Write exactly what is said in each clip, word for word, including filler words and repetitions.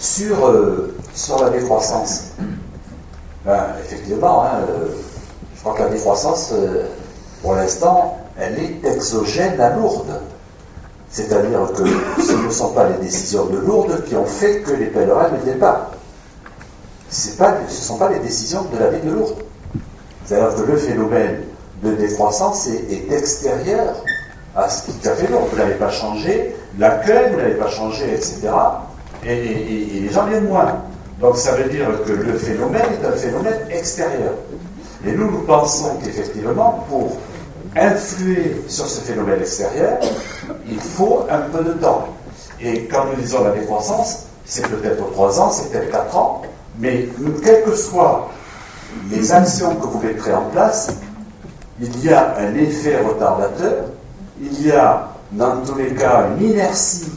Sur, euh, sur la décroissance, ben, effectivement, hein, euh, je crois que la décroissance, euh, pour l'instant, elle est exogène à Lourdes. C'est-à-dire que ce ne sont pas les décisions de Lourdes qui ont fait que les pèlerins ne viennent pas. Pas, ce ne sont pas les décisions de la ville de Lourdes. C'est-à-dire que le phénomène de décroissance est, est extérieur à ce qui a fait Lourdes. Vous n'avez pas changé l'accueil, vous n'avez pas changé, et cetera. Et, et, et les gens viennent moins. Donc ça veut dire que le phénomène est un phénomène extérieur. Et nous, nous pensons qu'effectivement, pour influer sur ce phénomène extérieur, il faut un peu de temps. Et quand nous disons la décroissance, c'est peut-être trois ans, c'est peut-être quatre ans, mais quelles que soient les actions que vous mettrez en place, il y a un effet retardateur, il y a dans tous les cas une inertie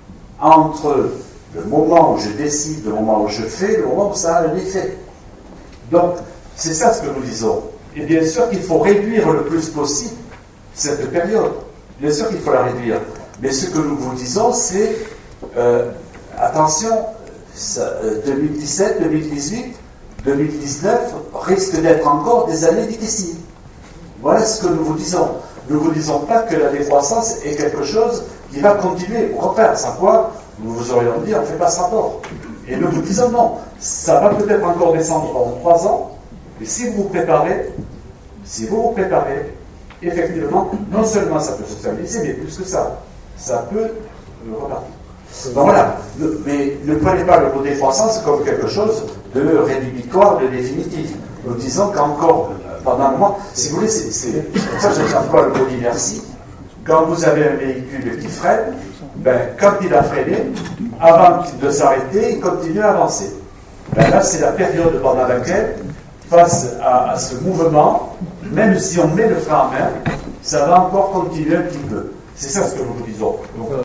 entre le moment où je décide, le moment où je fais, le moment où ça a un effet. Donc, c'est ça ce que nous disons. Et bien sûr qu'il faut réduire le plus possible cette période. Bien sûr qu'il faut la réduire. Mais ce que nous vous disons, c'est euh, attention, ça, euh, deux mille dix-sept, deux mille dix-huit, deux mille dix-neuf risquent d'être encore des années difficiles. Voilà ce que nous vous disons. Nous ne vous disons pas que la décroissance est quelque chose qui va continuer. Au contraire, sans quoi nous vous aurions dit on ne fait pas ce rapport. Et nous vous disons non, ça va peut-être encore descendre pendant trois ans. Mais si vous vous préparez, si vous vous préparez, effectivement, non seulement ça peut se stabiliser, mais plus que ça, ça peut euh, repartir. Donc voilà, le, mais ne prenez pas le mot décroissance comme quelque chose de rédhibitoire, de définitif. Nous disons qu'encore, pendant un moment, si vous voulez, c'est, c'est pour ça que je n'aime pas le mot d'inertie. Quand vous avez un véhicule qui freine, ben, quand il a freiné, avant de s'arrêter, il continue à avancer. Ben là, c'est la période pendant laquelle, face à, à ce mouvement, même si on met le frein en main, ça va encore continuer un petit peu. C'est ça ce que nous vous disons. Donc,